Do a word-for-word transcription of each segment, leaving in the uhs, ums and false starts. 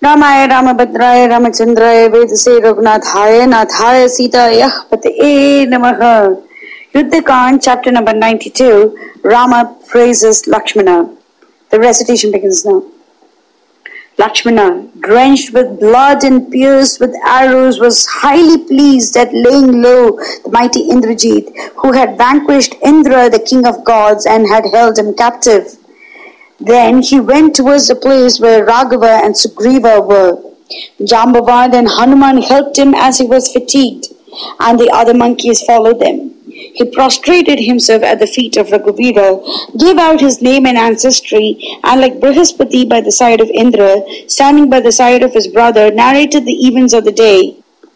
रामाय रामभद्राय रामचंद्राय वेदसे रघुनाथाय नाथाय सीताय पतये नमः. Yuddha-Kand, chapter number ninety-two. Rama praises Lakshmana. The recitation begins now. Lakshmana, drenched with blood and pierced with arrows, was highly pleased at laying low the mighty Indrajit, who had vanquished Indra, the king of gods, and had held him captive. Then he went towards the place where Raghava and Sugriva were. Jambavad and Hanuman helped him as he was fatigued, and the other monkeys followed them. He prostrated himself at the feet of Raghuvira, gave out his name and ancestry, and like Brihaspati by the side of Indra, standing by the side of his brother, narrated the events of the day.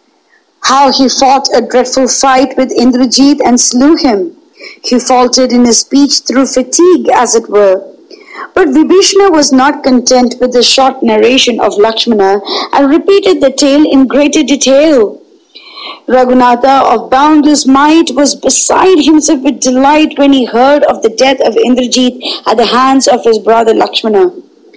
How he fought a dreadful fight with Indrajit and slew him. He faltered in his speech through fatigue, as it were. But Vibhishana was not content with the short narration of Lakshmana and repeated the tale in greater detail. Raghunatha of boundless might was beside himself with delight when he heard of the death of Indrajit at the hands of his brother Lakshmana.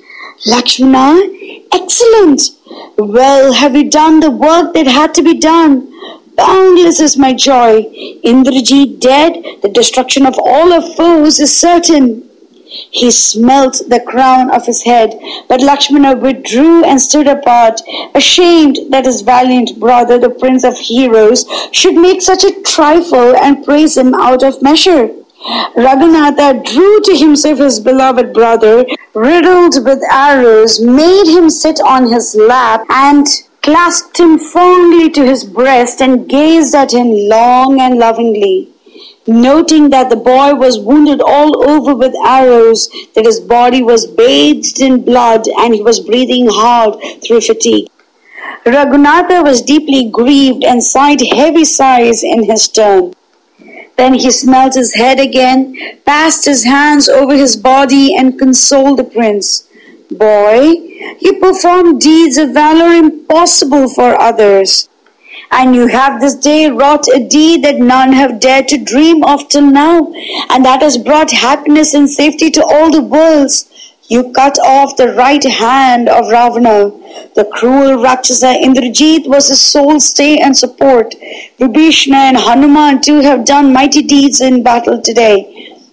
Lakshmana, excellent! Well have you done the work that had to be done. Boundless is my joy. Indrajit dead, the destruction of all our foes is certain. He smelt the crown of his head, but Lakshmana withdrew and stood apart, ashamed that his valiant brother, the prince of heroes, should make such a trifle and praise him out of measure. Raghunatha drew to himself his beloved brother, riddled with arrows, made him sit on his lap, and clasped him fondly to his breast and gazed at him long and lovingly. Noting that the boy was wounded all over with arrows, that his body was bathed in blood, and he was breathing hard through fatigue. Raghunatha was deeply grieved and sighed heavy sighs in his turn. Then he smelt his head again, passed his hands over his body, and consoled the prince. Boy, you performed deeds of valor impossible for others. And you have this day wrought a deed that none have dared to dream of till now, and that has brought happiness and safety to all the worlds. You cut off the right hand of Ravana. The cruel Rakshasa Indrajit was his sole stay and support. Vibhishana and Hanuman too have done mighty deeds in battle today.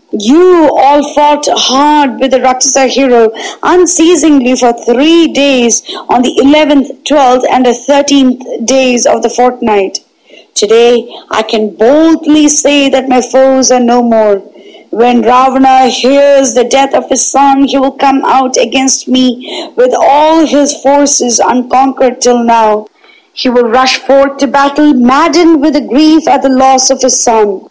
You all fought hard with the Rakshasa hero unceasingly for three days on the eleventh, twelfth and the thirteenth days of the fortnight. Today I can boldly say that my foes are no more. When Ravana hears the death of his son, he will come out against me with all his forces unconquered till now. He will rush forth to battle, maddened with the grief at the loss of his son.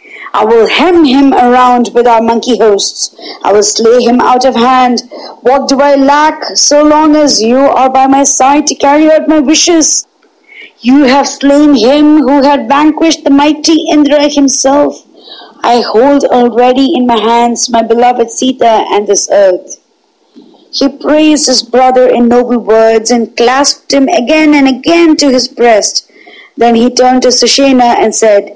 I will hem him around with our monkey hosts. I will slay him out of hand. What do I lack so long as you are by my side to carry out my wishes? You have slain him who had vanquished the mighty Indra himself. I hold already in my hands my beloved Sita and this earth. He praised his brother in noble words and clasped him again and again to his breast. Then he turned to Sushena and said,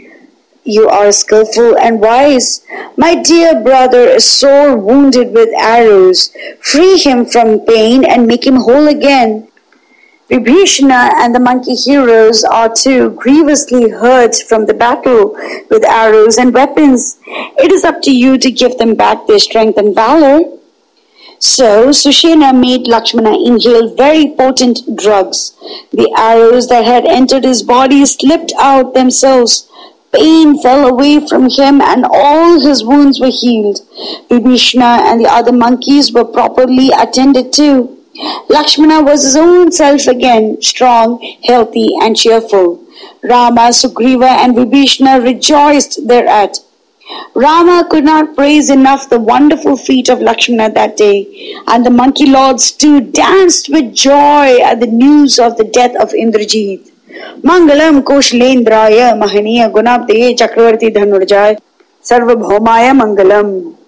You are skillful and wise. My dear brother is sore wounded with arrows. Free him from pain and make him whole again. Vibhishana and the monkey heroes are too grievously hurt from the battle with arrows and weapons. It is up to you to give them back their strength and valor. So Sushena made Lakshmana inhale very potent drugs. The arrows that had entered his body slipped out themselves. Pain fell away from him and all his wounds were healed. Vibhishana and the other monkeys were properly attended to. Lakshmana was his own self again, strong, healthy and cheerful. Rama, Sugriva and Vibhishana rejoiced thereat. Rama could not praise enough the wonderful feat of Lakshmana that day, and the monkey lords too danced with joy at the news of the death of Indrajit. Mangalam Koshalendraya Mahaniya Gunabde Chakravarti Dhanurjaya Sarvabhaumaya Mangalam.